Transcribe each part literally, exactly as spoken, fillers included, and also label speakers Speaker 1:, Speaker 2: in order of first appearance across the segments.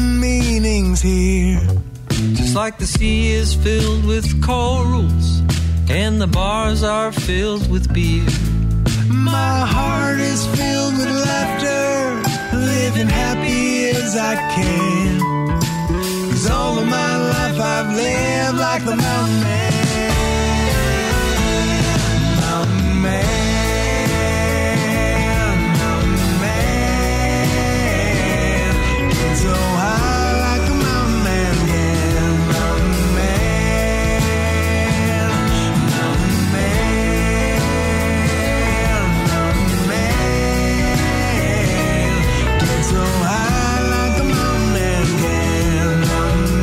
Speaker 1: hidden meanings here.
Speaker 2: Just like the sea is filled with corals and the bars are filled with beer.
Speaker 1: My heart is filled with laughter, living happy as I can. 'Cause all of my life I've lived like the mountain man. Mountain man. So high like a mountain man can. Mountain man, mountain man, mountain man. Get so high like a mountain man can. Mountain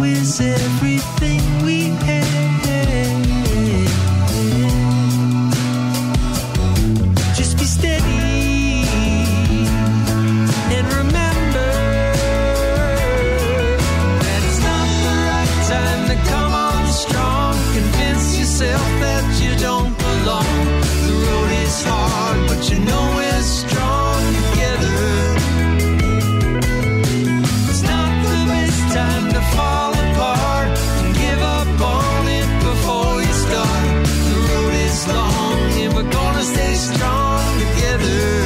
Speaker 2: is everything we have. Just be steady and remember that it's not the right time to come on strong. Convince yourself that you don't belong. The road is hard, but you know we're strong together. It's not the best time to fall apart and give up on it before you start. The road is long and we're gonna stay strong together.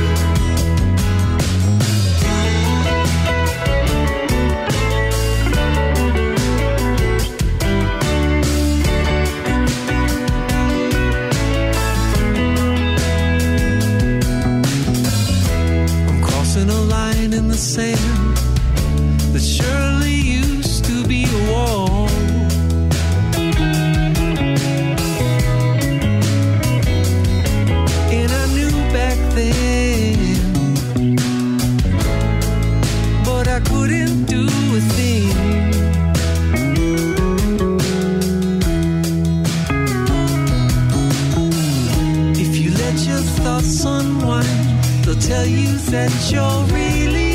Speaker 2: In the sand that surely used to be a wall. And I knew back then, but I couldn't do a thing. If you let your thoughts unwind, they'll tell you that you're really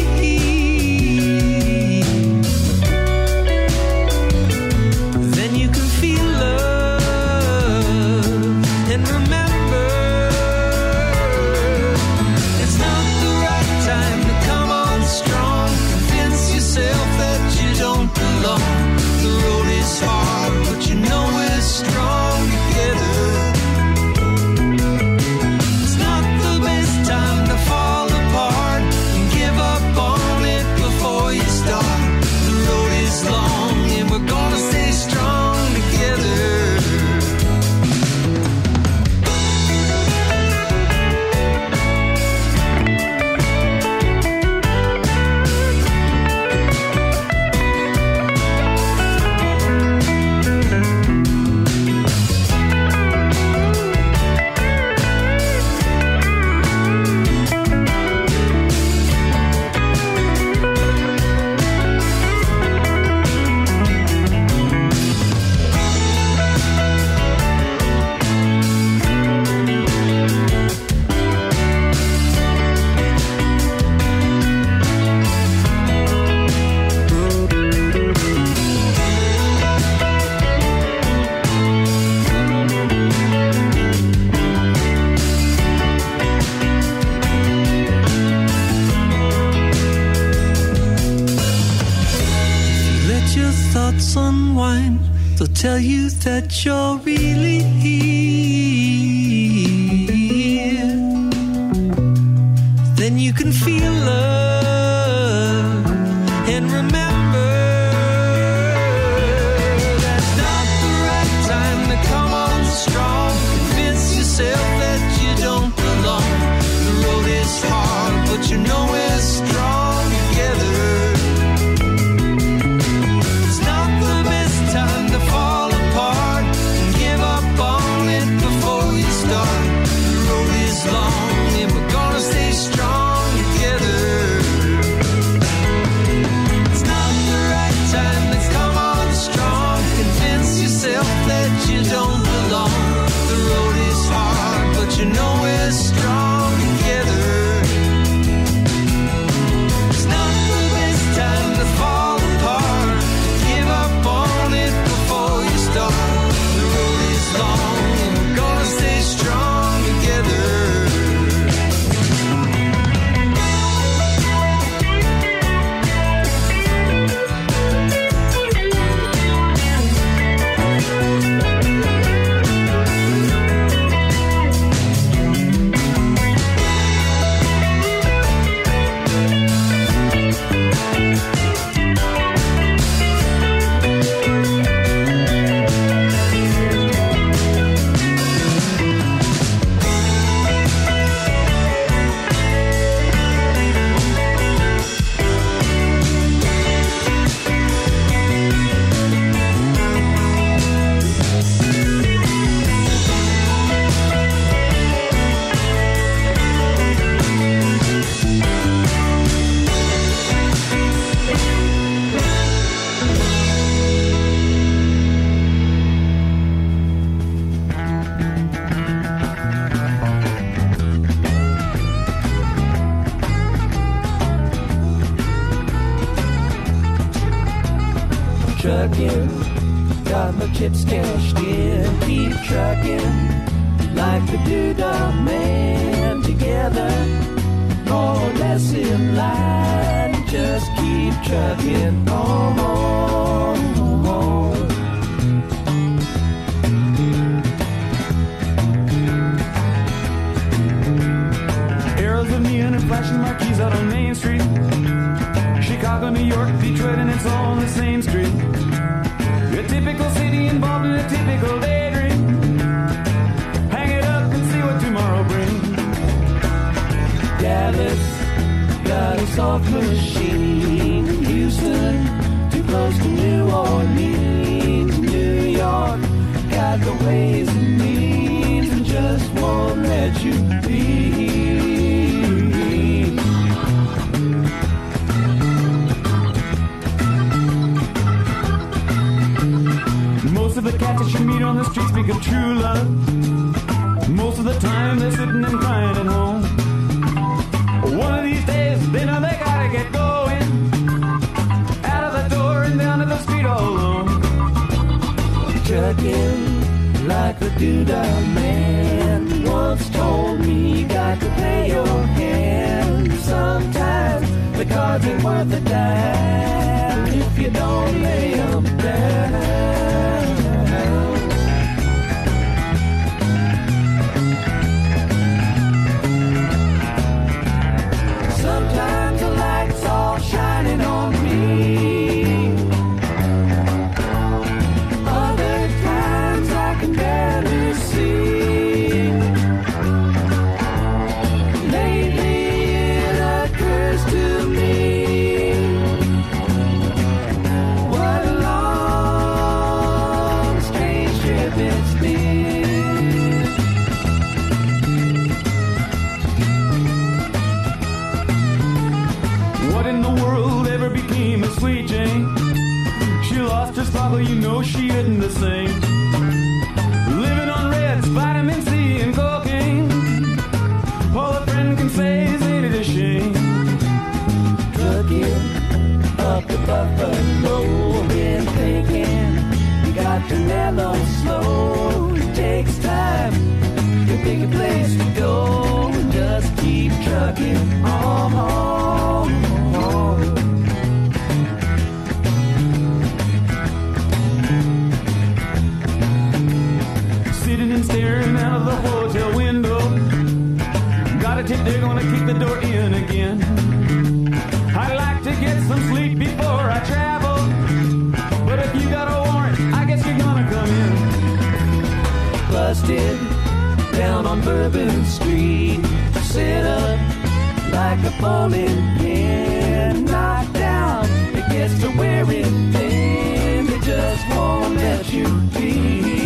Speaker 2: unwind, they'll tell you that you're really here. Then you can feel love and remember that's not the right time to come on strong. Convince yourself that you don't belong. The road is hard, but you know we're strong together. Time to fall apart and give up on it before you start. The road is long and we're gonna stay strong together. trucking, got my chips cashed in. Keep trucking, like the Doodah Man. Together, more or less in line. Just keep trucking on, on, on.
Speaker 3: Arrows of neon and flashing marquees out on Main Street. Chicago, New York, Detroit, and it's all on the same street. A typical city involved in a typical daydream. Hang it up and see what tomorrow brings.
Speaker 2: Dallas, got a soft machine. Houston, too close to New Orleans. New York, got the ways and means and just won't let you be.
Speaker 3: Most of the cats that you meet on the street speak of true love. Most of the time they're sitting and crying at home. One of these days they know they gotta get going. Out of the door and down to the street all alone.
Speaker 2: Trucking like the Doodah Man once told me you got to pay your hand. Sometimes the cards ain't worth a dime if you don't lay them down. Sometimes the light's all shining on me. Other times I can barely see. Lately it occurs to me, what a long, strange trip it's been.
Speaker 3: What in the world ever became of Sweet Jane? She lost her sparkle, you know she isn't the same. Living on Reds, vitamin C and cocaine. All a friend can say is ain't it a shame.
Speaker 2: Trucking up the Buffalo, been thinking you got to mellow slow. It takes time to pick a place to go and just keep trucking on, on, on.
Speaker 3: Sitting and staring out of the hotel window. Got a tip they're gonna kick the door in again. I'd like to get some sleep before I travel, but if you got a warrant, I guess you're gonna come in.
Speaker 2: Busted down on Bourbon Street, sit up like a bowling pin. Knocked down, it gets to wearing thin. They just won't let you be.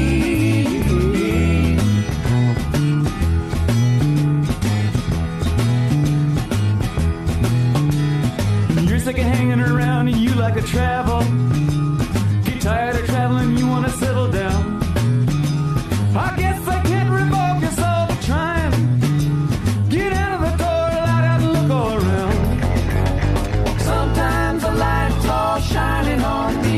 Speaker 3: You're sick of hanging around and you like to travel. Get tired of traveling, you wanna settle down. I guess I can't revoke your soul for trying. Get out of the door, light out and look all around.
Speaker 2: Sometimes the light's all shining on me.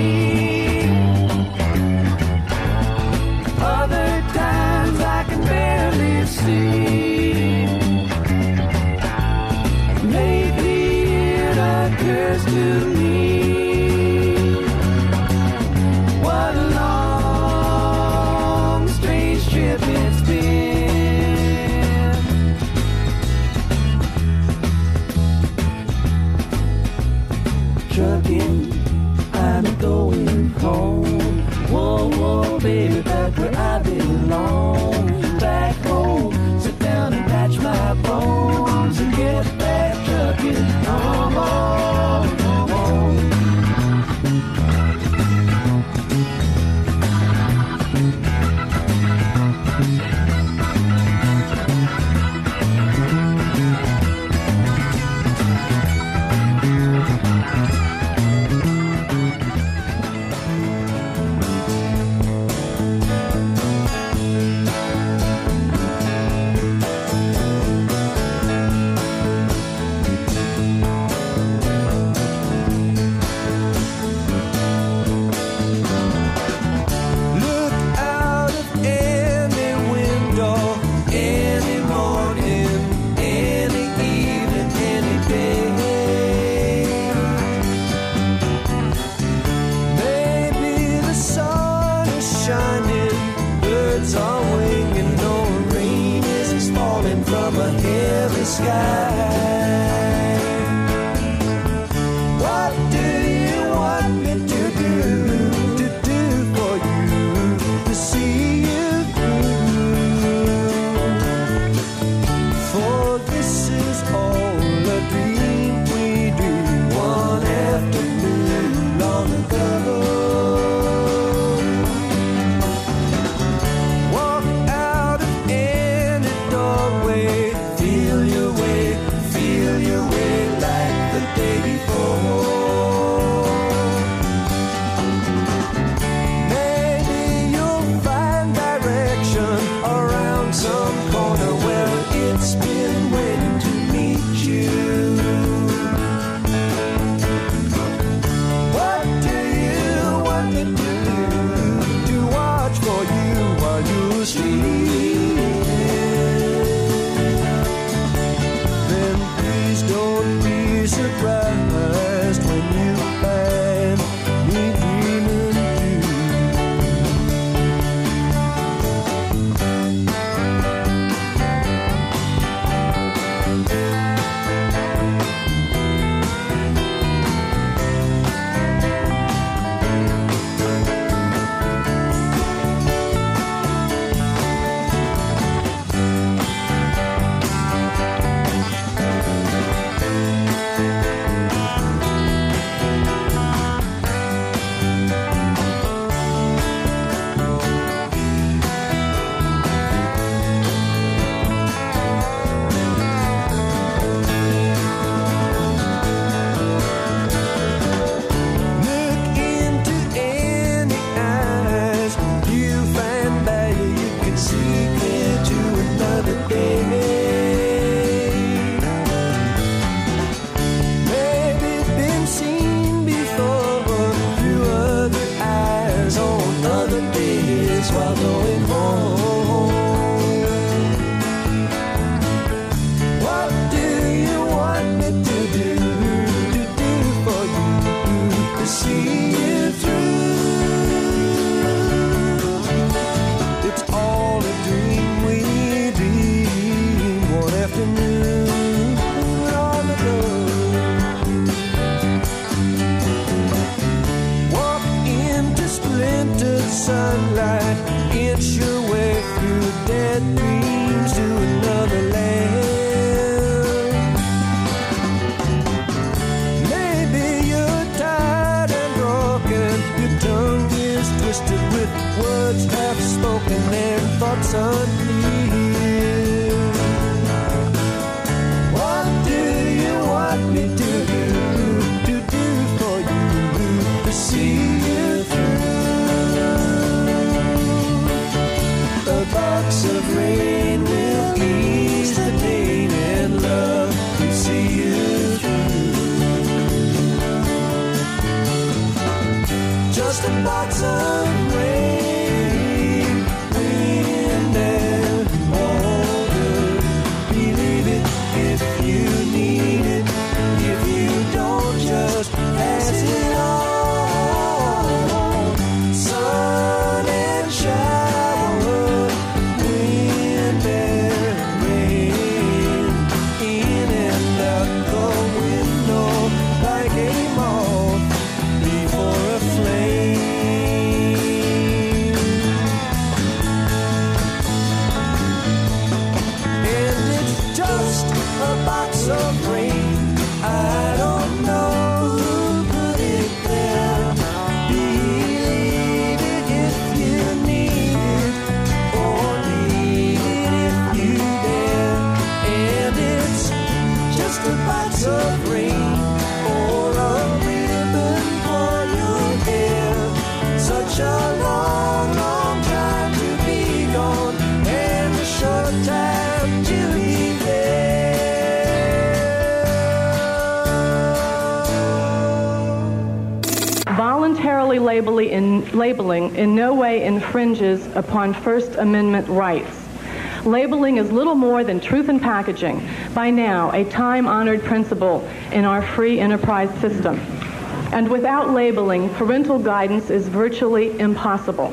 Speaker 4: Labeling in, labeling in no way infringes upon First Amendment rights. Labeling is little more than truth in packaging, by now a time-honored principle in our free enterprise system. And without labeling, parental guidance is virtually impossible.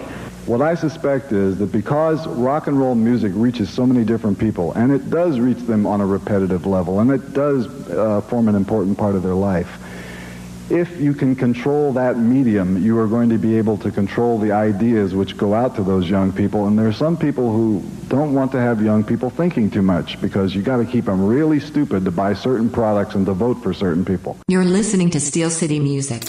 Speaker 5: What I suspect is that because rock and roll music reaches so many different people, and it does reach them on a repetitive level, and it does uh, form an important part of their life, if you can control that medium, you are going to be able to control the ideas which go out to those young people. And there are some people who don't want to have young people thinking too much, because you got to keep them really stupid to buy certain products and to vote for certain people.
Speaker 6: You're listening to Steel City Music.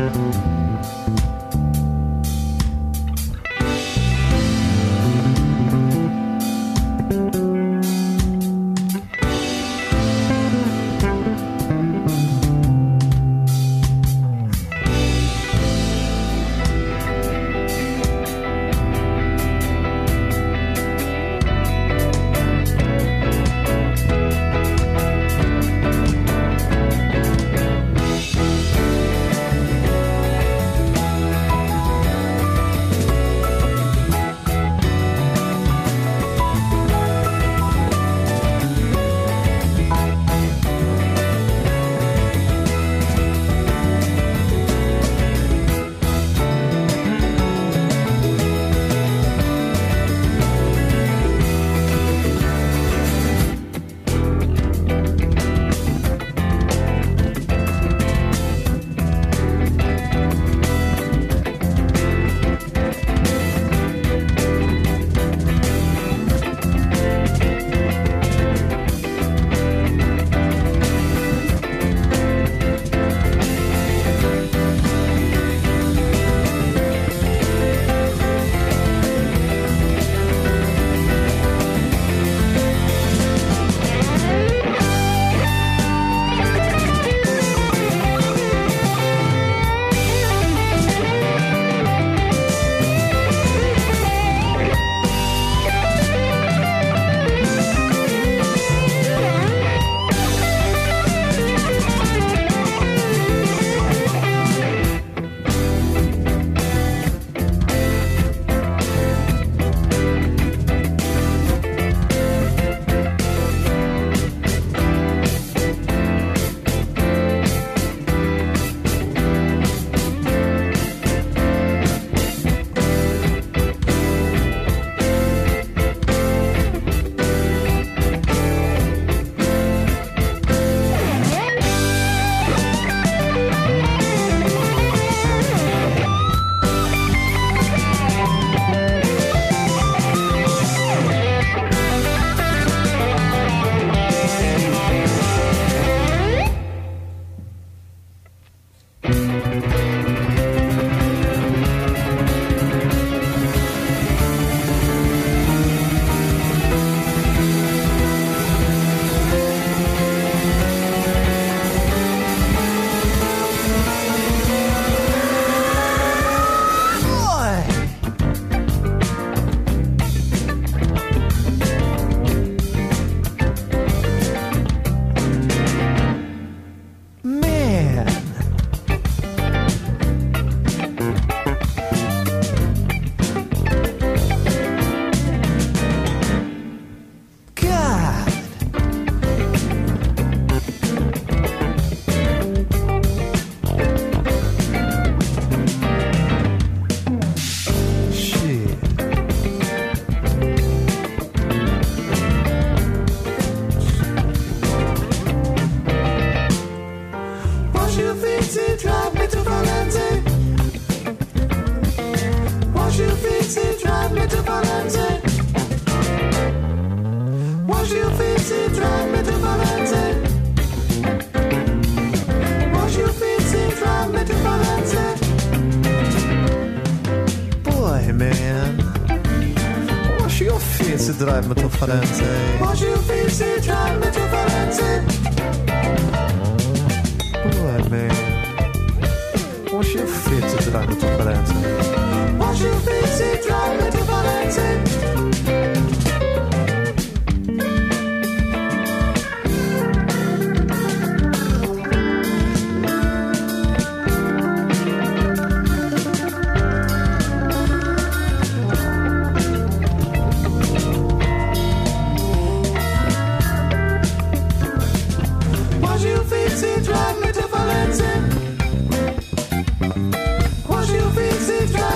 Speaker 7: Drive me to Firenze.
Speaker 2: Wash your face and drive me to Firenze.
Speaker 7: Boy, man. Wash your face and drive me to Firenze.
Speaker 2: Wash your face and drive me to Firenze.
Speaker 1: Wash your feet, drive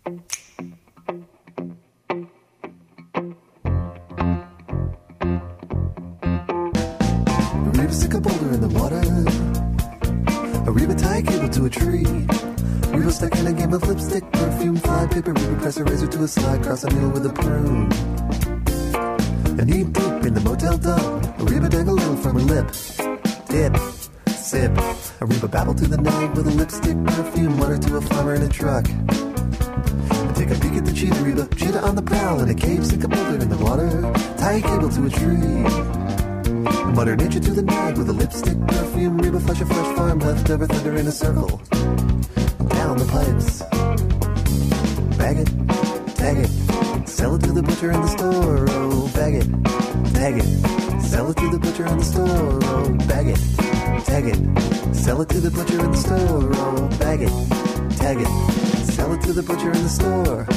Speaker 8: Reba stick a boulder in the water. A Reba tie a cable to a tree. Reba stuck in a game of lipstick, perfume, fly paper. Reba press a razor to a slide, cross a needle with a prune. And knee deep in the motel dub, a Reba dang a little from her lip. Dip, sip. A Reba babble to the night with a lipstick, perfume, water to a farmer in a truck. And take a peek at the cheetah, Reba, cheetah on the prowl in a cage, stick a boulder in the water, tie a cable to a tree. Mother nature to the night with a lipstick, perfume, Reba flush a fresh farm, leftover thunder in a circle. Down the pipes. Bag it, tag it, sell it to the butcher in the store. Oh, bag it, tag it, sell it to the butcher in the store. Oh, bag it, tag it, sell it to the butcher in the store. Oh, bag it, tag it, sell it to the butcher in the store.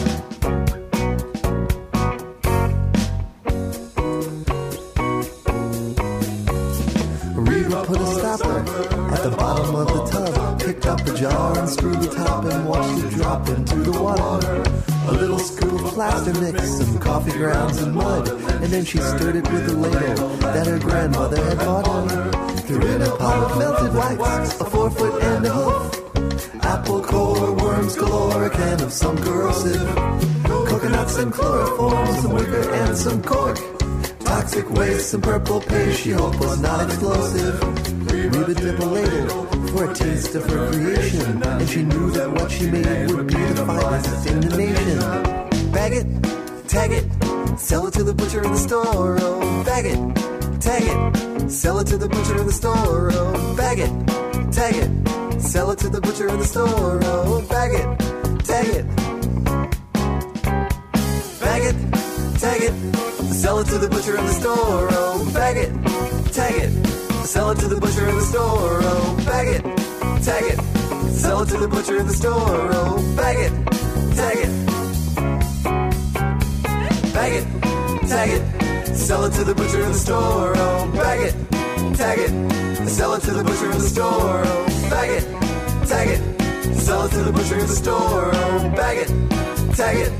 Speaker 8: Reba put a stopper at the bottom of the tub, picked up the jar and screwed the top and watched it drop into the water. A little scoop of plaster mix, some coffee grounds and mud, and then she stirred it with a ladle that her grandmother had bought her. Threw in a pot of melted wax, a four foot and a hoof, apple core, worms galore, a can of some corrosive, coconuts and chloroform, some wicker and some cork. Toxic waste and purple paste she hoped was not explosive. Reba dip a ladle for a taste of her creation, and she knew that what she made would be the finest in the nation. Bag it, tag it, sell it to the butcher in the store. Oh, bag it, tag it, sell it to the butcher in the store. Oh, bag it, tag it, sell it to the butcher in the store. Oh, bag it, tag it, bag it, tag it. Sell it to the butcher in the store, oh, bag it, tag it. Sell it to the butcher in the store, oh, bag it, tag it. Sell it to the butcher in the store, oh, bag it, tag it. Bag it, tag it. Sell it to the butcher in the store, oh, bag it, tag it. Sell it to the butcher in the store, oh, bag it, tag it. Sell it to the butcher in the store, oh, bag it, tag it.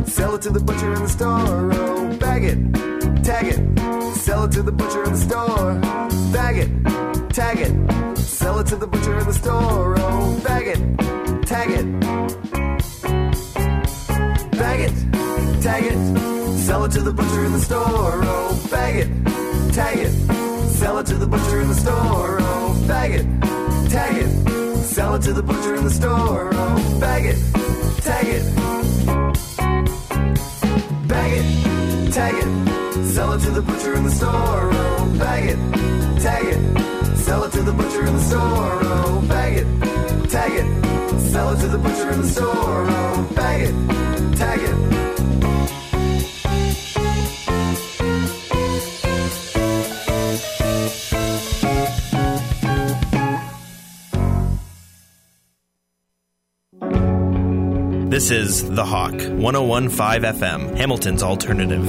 Speaker 8: Sell it to the butcher in the store. Oh, bag it, tag it. Sell it to the butcher in the store. Bag it, tag it. Sell it to the butcher in the store. Oh, bag it, tag it. Bag it, tag it. Sell it to the butcher in the store. Oh, bag it, tag it. Sell it to the butcher in the store. Oh, bag it, tag it. Sell it to the butcher in the store. Oh, bag it, tag it. Bag it, tag it. Sell it to the butcher in the store. Oh, bag it, tag it. Sell it to the butcher in the store. Oh, bag it, tag it. Sell it to the butcher in the store. Oh, bag it, tag it.
Speaker 9: This is The Hawk, one oh one point five F M, Hamilton's alternative.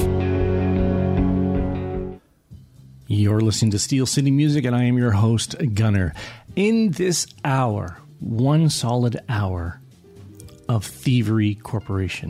Speaker 10: You're listening to Steel City Music, and I am your host, Gunner. In this hour, one solid hour of Thievery Corporation.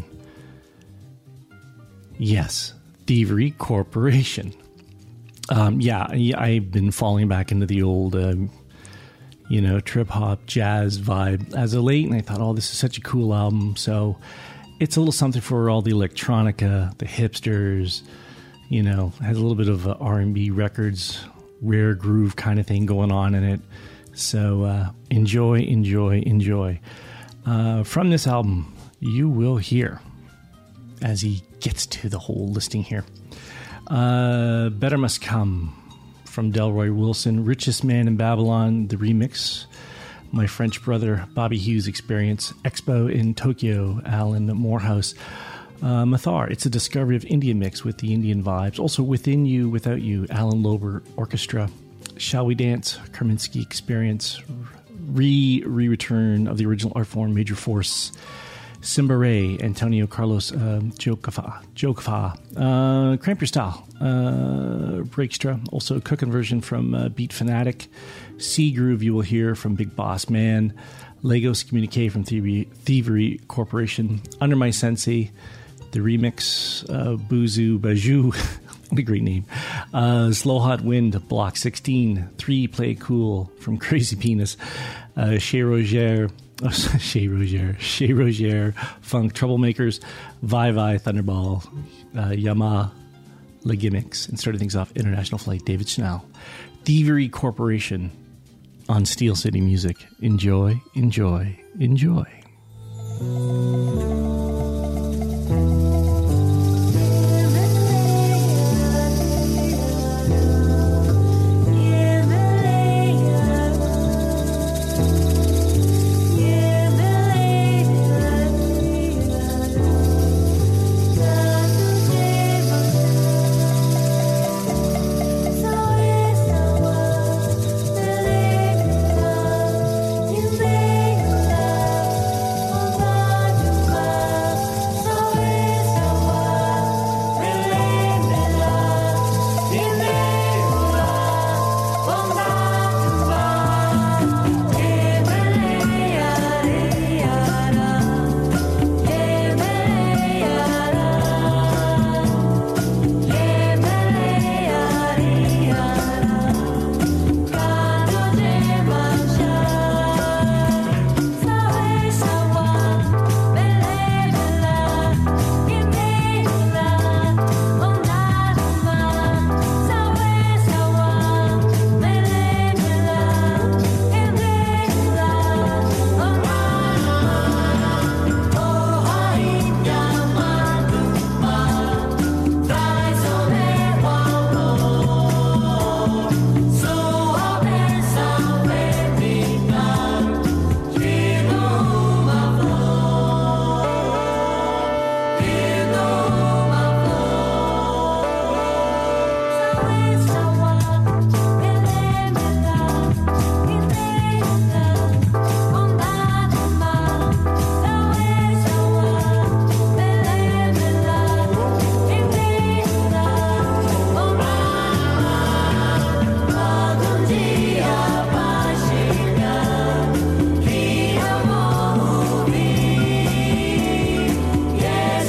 Speaker 10: Yes, Thievery Corporation. Um, yeah, I've been falling back into the old... Uh, you know, trip-hop, jazz vibe as of late, and I thought, oh, this is such a cool album, so it's a little something for all the electronica, the hipsters, you know, has a little bit of uh, R and B records, rare groove kind of thing going on in it, so uh, enjoy, enjoy, enjoy. Uh, from this album, you will hear, as he gets to the whole listing here, uh, Better Must Come, from Delroy Wilson, Richest Man in Babylon, the remix, My French Brother, Bobby Hughes Experience, Expo in Tokyo, Alan Morehouse, uh, Mathar, It's a Discovery of India Mix with the Indian vibes, also Within You, Without You, Alan Lober Orchestra, Shall We Dance, Kerminsky Experience, Re, Re-Return of the Original Art Form, Major Force, Simba Ray, Antonio Carlos uh, Jokafa, Jokafa, uh, Cramp Your Style, uh, Breakstra, also a cooking version from uh, Beat Fanatic, Sea Groove you will hear from Big Boss Man, Lagos Communique from Thievery, Thievery Corporation, Under My Sensei, the remix, uh, Buzu Baju, what a great name, uh, Slow Hot Wind, Block sixteen, three Play Cool from Crazy Penis, uh, Chez Roger, Oh, Chez Roger, Chez Roger, Funk Troublemakers, Vi Vi, Thunderball, uh, Yamaha, Le Gimmicks, and started things off, International Flight, David Schnell. Thievery Corporation on Steel City Music. Enjoy, enjoy, enjoy.